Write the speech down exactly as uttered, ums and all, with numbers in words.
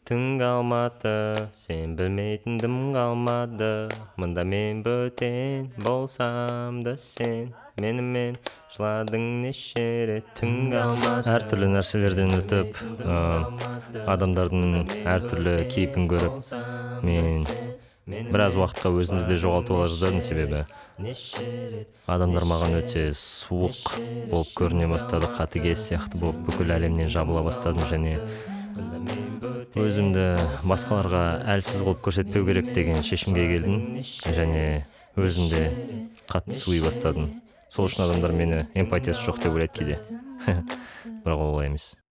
Түн қалмады, сен білмейтін дым қалмады. Мында мен бөтен болсам да сен менімен жыладың неше рет. Түн қалмады. Әртүрлі нәрселерден өтіп, адамдардың әртүрлі кейпін көріп, мен біраз уақытқа өзімді де жоғалтып ала жаздадым, себебі адамдар маған өте суық болып көріне бастады, қатыгез сияқты болып бүкіл әлемнен жабыла бастадым, және өзімді басқаларға әлсіз қылып көрсетпеу керек деген шешімге келдім, және өзімде қатты суи бастадым. Сол үшін адамдар мені эмпатиясы жоқ деп ойлайды кейде. Бірақ олай емес.